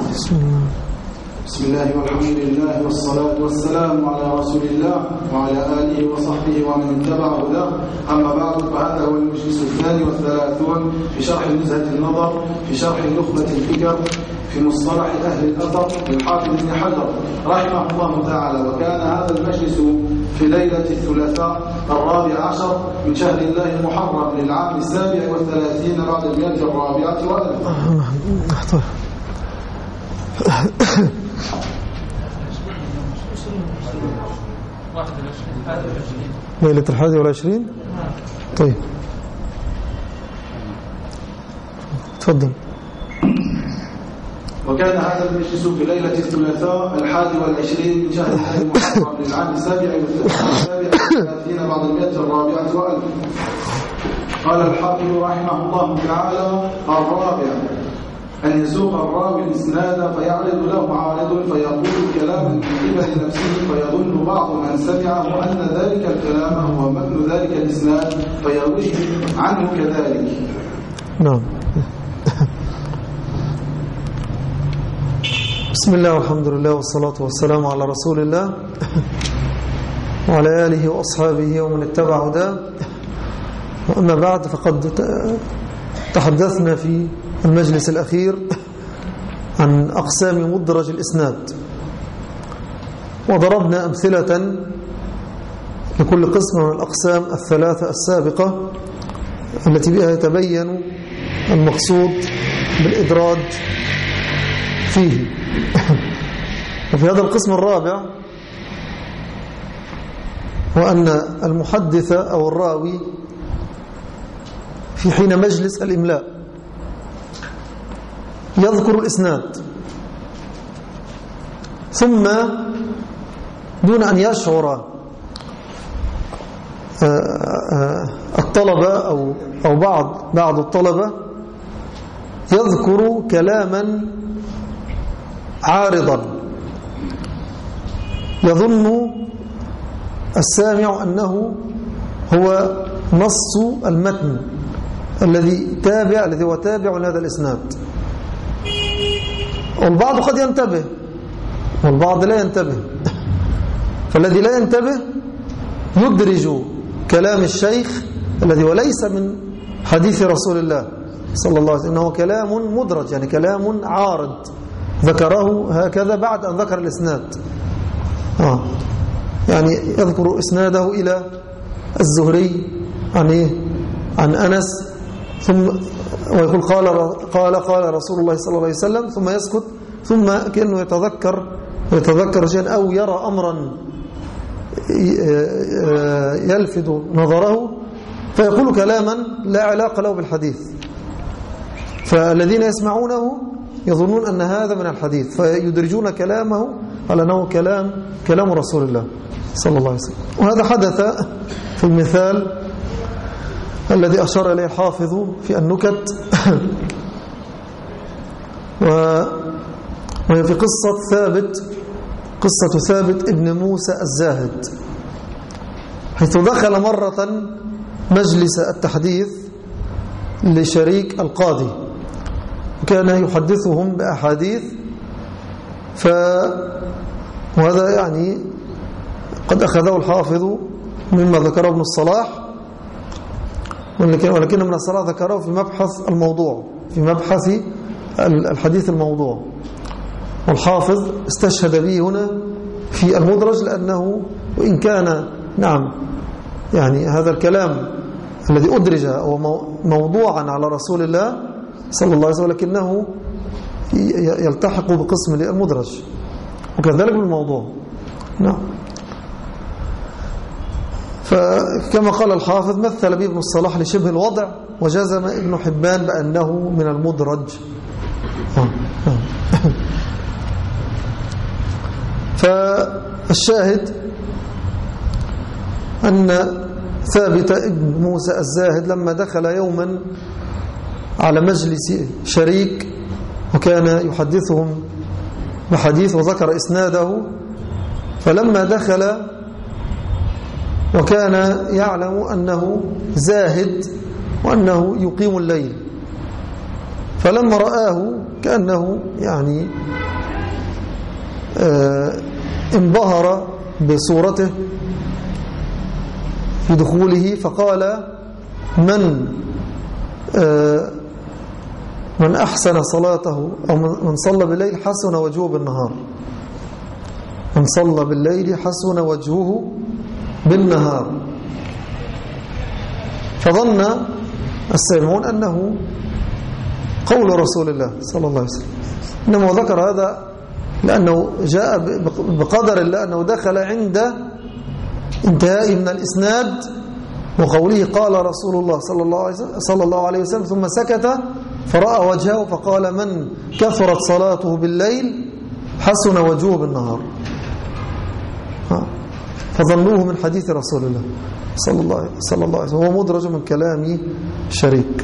بسم الله والحمد لله والصلاة والسلام على رسول الله وعلى آله وصحبه ومن اتبع هداه. أما بعد، فهذا هو المجلس 32 في شرح نزهة النظر في شرح نخبة الفكر في مصطلح أهل الأثر للحافظ ابن حجر رحمه الله تعالى. وكان هذا المجلس في ليلة الثلاثاء 14 من شهر الله المحرم للعام 37 بعد المئة 400 ليلة 21. طيب تفضل. وكان هذا المجلس في ليلة الثلاثاء 21 من شهر الله المحرم للعام 37 بعد المئة 400 قال الحافظ رحمه الله تعالى: الرابع أن يسوق الراوي الإسناد فيعرض له عارض فيقول كلاما من قبل نفسه فيظن بعض من سمعه أن ذلك الكلام هو متن ذلك الإسناد فيرويه عنه كذلك. نعم. بسم الله والحمد لله والصلاة والسلام على رسول الله وعلى آله وأصحابه ومن اتبع هداه. وأما بعد، فقد تحدثنا في المجلس الأخير عن أقسام مدرج الإسناد، وضربنا أمثلة لكل قسم من الأقسام الثلاثة السابقة التي بها يتبين المقصود بالإدراج فيه. وفي هذا القسم الرابع هو أن المحدث أو الراوي في حين مجلس الإملاء يذكر الإسناد، ثم دون أن يشعر الطلبة أو بعض الطلبة يذكر كلاما عارضا يظن السامع أنه هو نص المتن الذي هو تابع لهذا الإسناد. والبعض قد ينتبه والبعض لا ينتبه، فالذي لا ينتبه يدرج كلام الشيخ الذي وليس من حديث رسول الله صلى الله عليه وسلم، إنه كلام مدرج، يعني كلام عارض ذكره هكذا بعد أن ذكر الإسناد. يعني يذكر إسناده إلى الزهري عن أنس، ثم ويقول قال رسول الله صلى الله عليه وسلم، ثم يسكت، ثم كأنه يتذكر شيئا أو يرى أمرا يلفت نظره فيقول كلاما لا علاقة له بالحديث، فالذين يسمعونه يظنون أن هذا من الحديث فيدرجون كلامه على أنه كلام رسول الله صلى الله عليه وسلم. وهذا حدث في المثال الذي أشار إليه الحافظ في النكت وهي في قصة ثابت ابن موسى الزاهد، حيث دخل مرة مجلس التحديث لشريك القاضي، وكان يحدثهم بأحاديث، وهذا يعني قد أخذه الحافظ مما ذكره ابن الصلاح، ولكن ابن الصلاح ذكره في مبحث الحديث الموضوع، والحافظ استشهد به هنا في المدرج، لأنه وإن كان يعني هذا الكلام الذي أدرج هو موضوعا على رسول الله صلى الله عليه وسلم، لكنه يلتحق بقسم المدرج، وكذلك بالموضوع. نعم. فكما قال الحافظ: مثل به ابن الصلاح لشبه الوضع، وجزم ابن حبان بأنه من المدرج. فالشاهد أن ثابت ابن موسى الزاهد لما دخل يوما على مجلس شريك وكان يحدثهم بحديث وذكر إسناده، فلما دخل وكان يعلم أنه زاهد وأنه يقيم الليل، فلما رآه كأنه يعني انبهر بصورته في دخوله، فقال من أحسن صلاته أو من صلى بالليل حسن وجهه بالنهار. من صلى بالليل حسن وجهه بالنهار. فظن السامعون أنه قول رسول الله صلى الله عليه وسلم، إنما ذكر هذا لأنه جاء بقدر الله أنه دخل عند انتهاء من الإسناد وقوله قال رسول الله صلى الله عليه وسلم، ثم سكت فرأى وجهه فقال من كثرت صلاته بالليل حسن وجهه بالنهار. فظنوه من حديث رسول الله صلى الله عليه وسلم، هو مدرج من كلام شريك.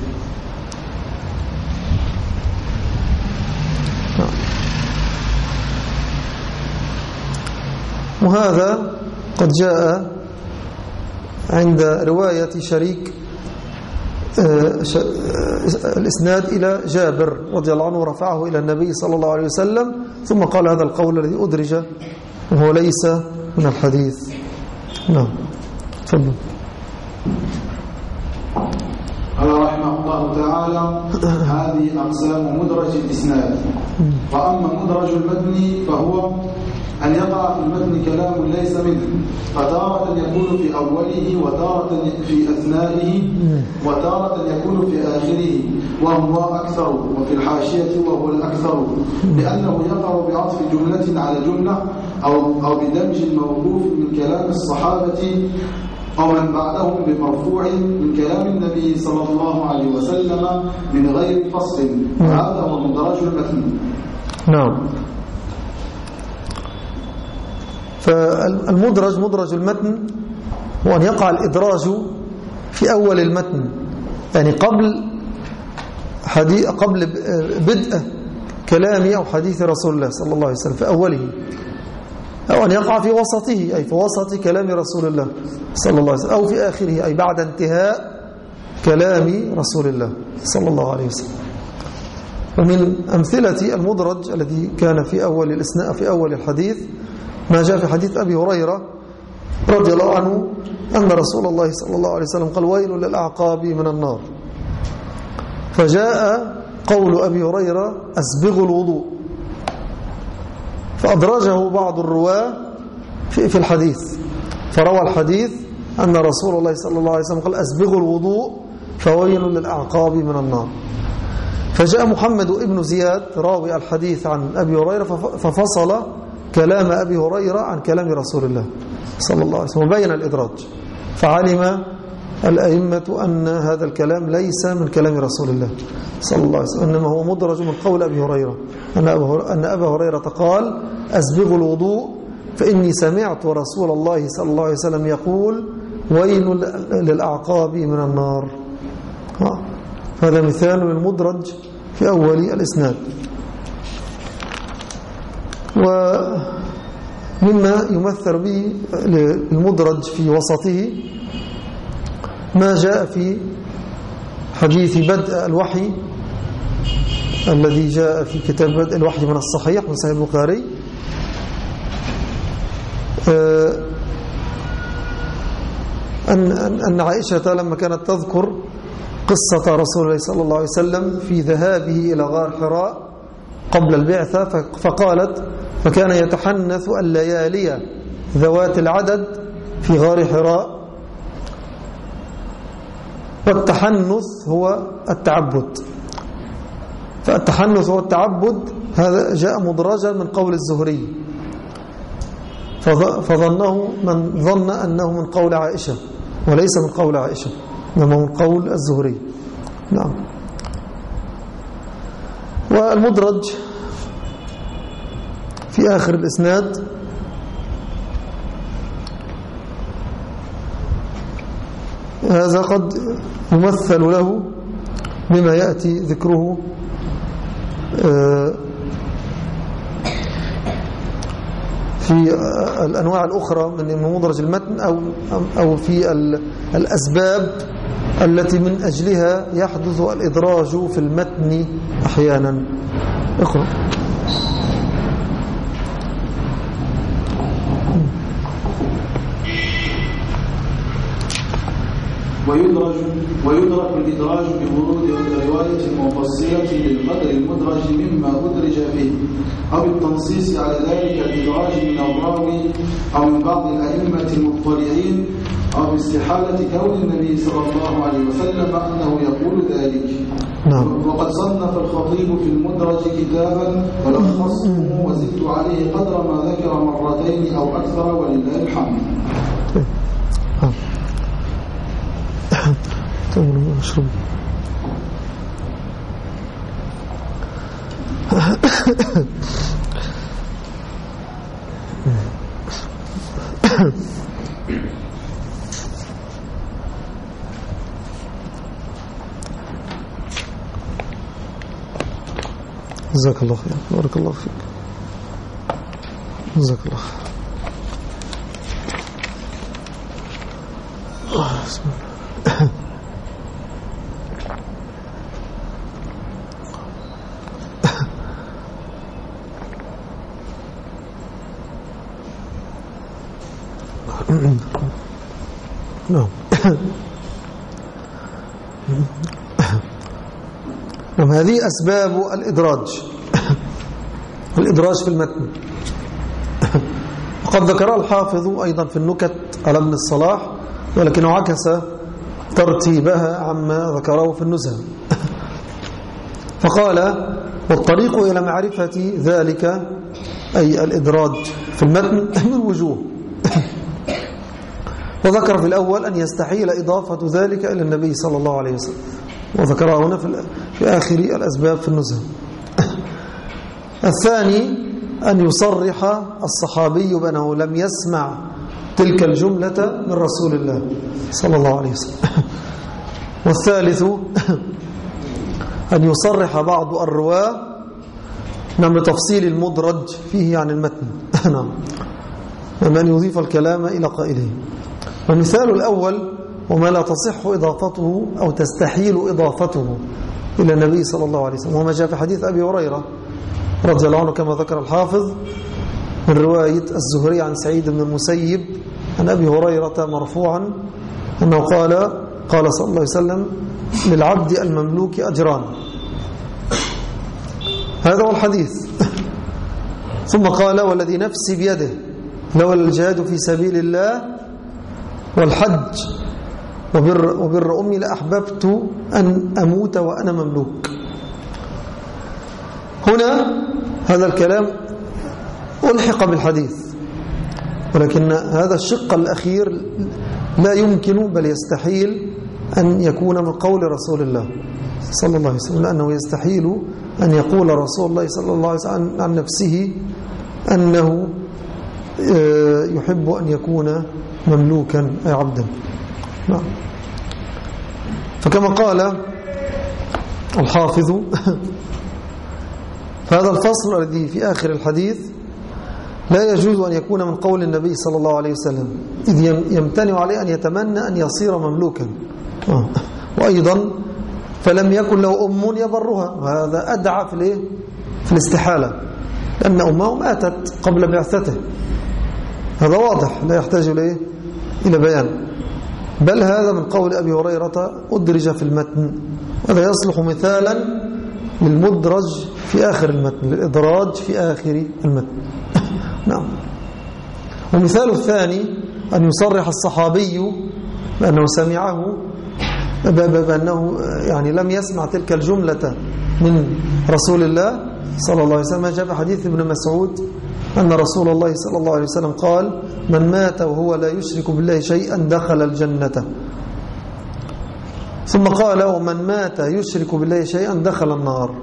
وهذا قد جاء عند رواية شريك الإسناد إلى جابر رضي الله عنه، رفعه إلى النبي صلى الله عليه وسلم، ثم قال هذا القول الذي أدرج وهو ليس من الحديث. نعم، تفضل. قال رحمه الله تعالى: هذه أقسام مدرج الإسناد. وأما مدرج المتن فهو أن يقع في المتن كلام ليس منه، فتارة يكون في أوله وتارة في أثنائه وتارة يكون في آخره وهو أكثر، وفي الحاشية وهو الأكثر، لأنه يقع بعطف جملة على جملة أو بدمج الموقوف من كلام الصحابة أو من بعدهم بمرفوع من كلام النبي صلى الله عليه وسلم من غير فصل، وهذا هو مدرج المتن. نعم. فالمدرج مدرج المتن هو أن يقع الإدراج في أول المتن، يعني قبل بدء كلام أو حديث رسول الله صلى الله عليه وسلم في أوله، أو أن يقع في وسطه أي في وسط كلام رسول الله صلى الله عليه وسلم، أو في آخره أي بعد انتهاء كلام رسول الله صلى الله عليه وسلم. ومن أمثلة المدرج الذي كان في أول الحديث ما جاء في حديث أبي هريرة رضي الله عنه أن رسول الله صلى الله عليه وسلم قال: ويل للأعقاب من النار. فجاء قول أبي هريرة: أسبغوا الوضوء، فأدرجه بعض الرواة في الحديث، فروى الحديث أن رسول الله صلى الله عليه وسلم قال: أسبغوا الوضوء فويل للأعقاب من النار. فجاء محمد ابن زياد راوي الحديث عن أبي هريرة ففصل كلام أبي هريرة عن كلام رسول الله صلى الله عليه وسلم وبين الإدراج، فعلم الأئمة أن هذا الكلام ليس من كلام رسول الله صلى الله عليه وسلم، إنما هو مدرج من قول أبي هريرة أن أبا هريرة قال: أسبغوا الوضوء فإني سمعت رسول الله صلى الله عليه وسلم يقول: ويل للأعقاب من النار. هذا مثال من المدرج في أول الإسناد. ومما يمثل به المدرج في وسطه ما جاء في حديث بدء الوحي الذي جاء في كتاب بدء الوحي من الصحيح من صحيح البخاري، أن عائشة لما كانت تذكر قصة رسول الله صلى الله عليه وسلم في ذهابه إلى غار حراء قبل البعثة، فقالت: فكان يتحنث الليالي ذوات العدد في غار حراء. والتحنث هو التعبد، فالتحنث هو التعبد، هذا جاء مدرجا من قول الزهري، فظنه من ظن أنه من قول عائشة وليس من قول عائشة، إنما من قول الزهري. نعم. والمدرج في آخر الإسناد هذا قد يمثل له بما يأتي ذكره في الأنواع الأخرى من مدرج المتن أو في الأسباب التي من أجلها يحدث الإدراج في المتن أحيانا. اقرأ. ويدرك الإدراج بورود رواية مفصلة للقدر المدرج مما أدرج فيه، أو التنصيص على ذلك الإدراج من الراوي أو من بعض الأئمة المطلعين، أو باستحالة كون النبي صلى الله عليه وسلم أنه يقول ذلك. نعم. وقد صنف الخطيب في المدرج كتابا ولخصه وزدت عليه قدر ما ذكر مرتين أو أكثر ولله الحمد. أشرب. جزاك الله خير، بارك الله فيك، جزاك الله خير. بسم الله. نعم. هذه أسباب الإدراج في المتن. وقد ذكر الحافظ أيضا في النكت على ابن الصلاح، ولكنه عكس ترتيبها عما ذكره في النزهة. فقال: والطريق إلى معرفة ذلك أي الإدراج في المتن من وجوه. وذكر في الأول أن يستحيل إضافة ذلك إلى النبي صلى الله عليه وسلم، وذكرها هنا في آخر الأسباب في النزهة. الثاني أن يصرح الصحابي بأنه لم يسمع تلك الجملة من رسول الله صلى الله عليه وسلم. والثالث أن يصرح بعض الرواة بتفصيل المدرج فيه عن المتن. نعم. أن يضيف الكلام إلى قائله. ومثال الأول وما لا تصح إضافته أو تستحيل إضافته إلى النبي صلى الله عليه وسلم، وما جاء في حديث أبي هريرة رضي الله عنه كما ذكر الحافظ من رواية الزهري عن سعيد بن المسيب عن أبي هريرة مرفوعا أنه قال صلى الله عليه وسلم: للعبد المملوك أجران. هذا هو الحديث. ثم قال: والذي نفسي بيده لولا الجهاد في سبيل الله والحج وبر أمي لأحببت أن أموت وأنا مملوك. هنا هذا الكلام ألحق بالحديث، ولكن هذا الشق الأخير لا يمكن بل يستحيل أن يكون من قول رسول الله صلى الله عليه وسلم، لأنه يستحيل أن يقول رسول الله صلى الله عليه وسلم عن نفسه أنه يحب أن يكون مملوكا أي عبدا. نعم. فكما قال الحافظ فهذا الفصل الذي في آخر الحديث لا يجوز أن يكون من قول النبي صلى الله عليه وسلم، إذ يمتنع عليه أن يتمنى أن يصير مملوكا. وأيضا فلم يكن له أم يبرها، وهذا أدعى في الاستحالة، لأن أمه ماتت قبل بعثته. هذا واضح لا يحتاج إلى بيان. بل هذا من قول أبي هريرة أدرج في المتن، هذا يصلح مثالا للمدرج في آخر المتن، للإدراج في آخر المتن. نعم. ومثال الثاني أن يصرح الصحابي بأنه سمعه بأنه يعني لم يسمع تلك الجملة من رسول الله صلى الله عليه وسلم. جاء في حديث ابن مسعود أن رسول الله صلى الله عليه وسلم قال: من مات وهو لا يشرك بالله شيئا دخل الجنة. ثم قال: ومن مات يشرك بالله شيئا دخل النار.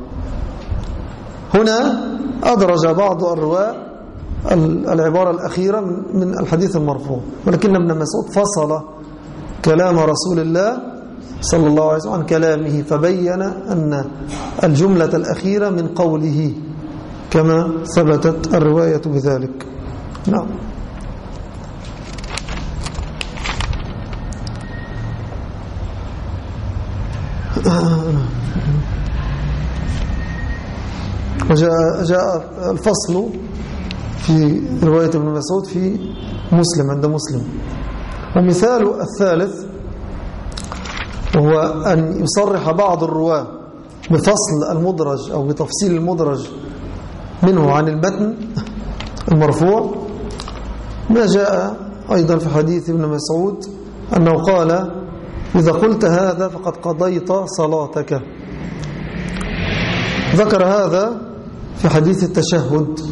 هنا أدرج بعض الرواة العبارة الأخيرة من الحديث المرفوع، ولكن ابن مسعود فصل كلام رسول الله صلى الله عليه وسلم عن كلامه، فبين أن الجملة الأخيرة من قوله كما ثبتت الرواية بذلك. نعم. وجاء الفصل في رواية ابن مسعود في مسلم عند مسلم. ومثال الثالث وهو أن يصرح بعض الرواة بفصل المدرج أو بتفصيل المدرج منه عن المتن المرفوع، ما جاء أيضا في حديث ابن مسعود أنه قال: إذا قلت هذا فقد قضيت صلاتك. ذكر هذا في حديث التشهد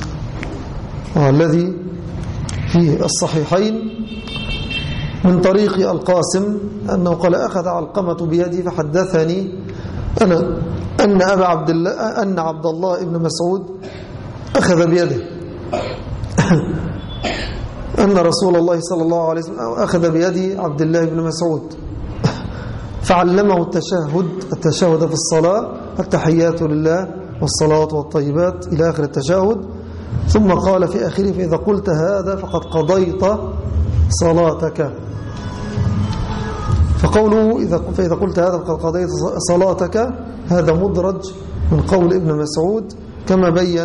الذي في الصحيحين من طريق القاسم أنه قال: أخذ علقمة بيدي فحدثني أن عبد الله بن مسعود أخذ بيده أن رسول الله صلى الله عليه وسلم أخذ بيد عبد الله بن مسعود فعلمه التشهد في الصلاة: التحيات لله والصلاة والطيبات إلى آخر التشهد. ثم قال في آخره: فإذا قلت هذا فقد قضيت صلاتك. فقوله فإذا قلت هذا فقد قضيت صلاتك هذا مدرج من قول ابن مسعود، كما بين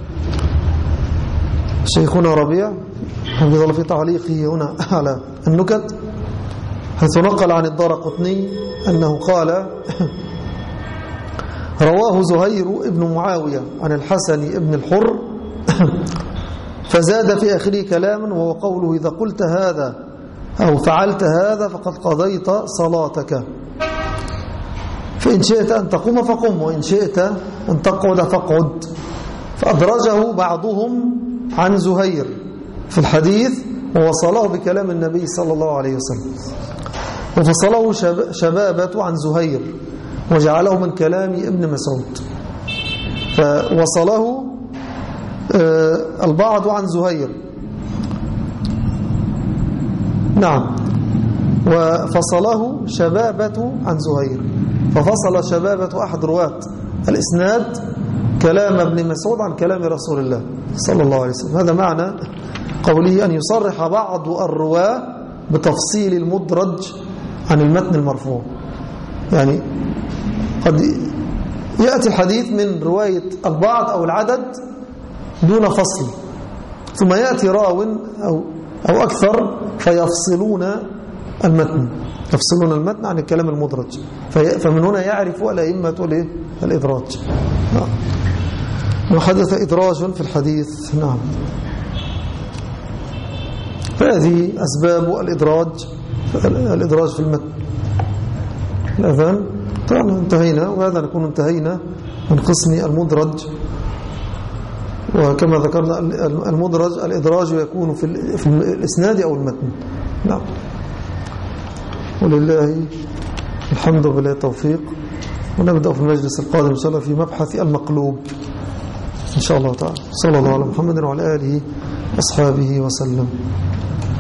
شيخنا ربيع حفظه الله في تعليقه هنا على النكت، حيث نقل عن الدارقطني أنه قال: رواه زهير ابن معاوية عن الحسن ابن الحر فزاد في آخره كلاما، وهو قوله: إذا قلت هذا أو فعلت هذا فقد قضيت صلاتك، فإن شئت أن تقوم فقم وإن شئت أن تقعد فاقعد. فأدرجه بعضهم عن زهير في الحديث ووصله بكلام النبي صلى الله عليه وسلم، وفصله شبابة عن زهير وجعله من كلام ابن مسعود، فوصله البعض عن زهير. نعم. وفصله شبابة عن زهير، ففصل شبابة أحد رواة الإسناد كلام ابن مسعود عن كلام رسول الله صلى الله عليه وسلم. هذا معنى قوله أن يصرح بعض الرواة بتفصيل المدرج عن المتن المرفوع. يعني قد يأتي الحديث من رواية البعض أو العدد دون فصل، ثم يأتي راو أو أكثر فيفصلون المتن عن الكلام المدرج، فمن هنا يعرف الأئمة الإدراج. وحدث إدراج في الحديث. نعم. فهذه أسباب الإدراج في المتن. الأذان طبعا انتهينا، وهذا نكون انتهينا من قسم المدرج. وكما ذكرنا المدرج الإدراج يكون في الإسناد أو المتن. نعم. ولله الحمد وبالله التوفيق. ونبدأ في المجلس القادم إن شاء الله في مبحث المقلوب إن شاء الله تعالى. صلى الله على محمد وعلى آله أصحابه وسلم.